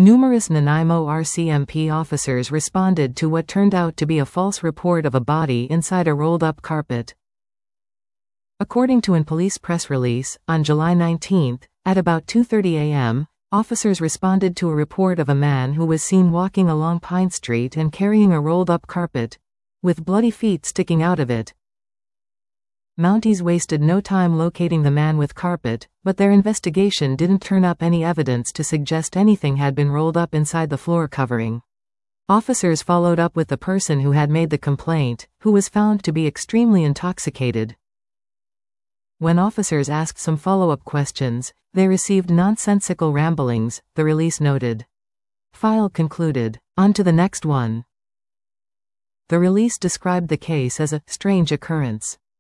Numerous Nanaimo RCMP officers responded to what turned out to be a false report of a body inside a rolled-up carpet. According to an police press release, on July 19, at about 2:30 a.m., officers responded to a report of a man who was seen walking along Pine Street and carrying a rolled-up carpet, with bloody feet sticking out of it. Mounties wasted no time locating the man with carpet, but their investigation didn't turn up any evidence to suggest anything had been rolled up inside the floor covering. Officers followed up with the person who had made the complaint, who was found to be extremely intoxicated. When officers asked some follow-up questions, they received nonsensical ramblings, the release noted. File concluded. On to the next one. The release described the case as a strange occurrence.